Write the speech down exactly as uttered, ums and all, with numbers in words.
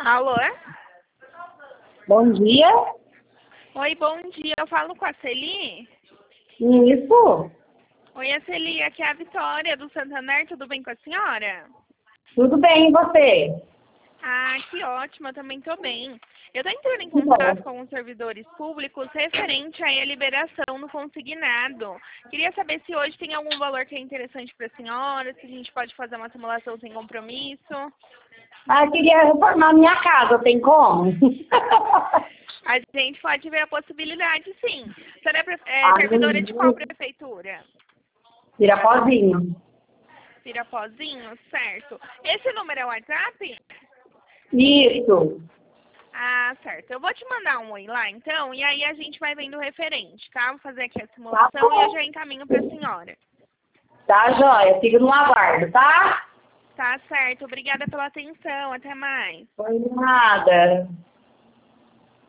Alô? Bom dia. Oi, bom dia. Eu falo com a Celi? Isso. Oi, a Celi, aqui é a Vitória do Santander. Tudo bem com a senhora? Tudo bem, e você? Ah, que ótimo. Eu também estou bem. Eu estou entrando em Que bom. contato com os servidores públicos referente aí à liberação no consignado. Queria saber se hoje tem algum valor que é interessante para a senhora, se a gente pode fazer uma simulação sem compromisso. Ah, eu queria reformar minha casa, tem como? A gente pode ver a possibilidade, sim. A senhora é, pre- é Ah, servidora de qual prefeitura? Pirapozinho. Pirapozinho, certo. Esse número é o WhatsApp? Isso. Ah, certo. Eu vou te mandar um oi lá, então, e aí a gente vai vendo o referente, tá? Vou fazer aqui a Tá simulação e eu bom. já encaminho para a senhora. Tá, joia. Fico no aguardo, tá? Tá certo. Obrigada pela atenção. Até mais. Foi nada.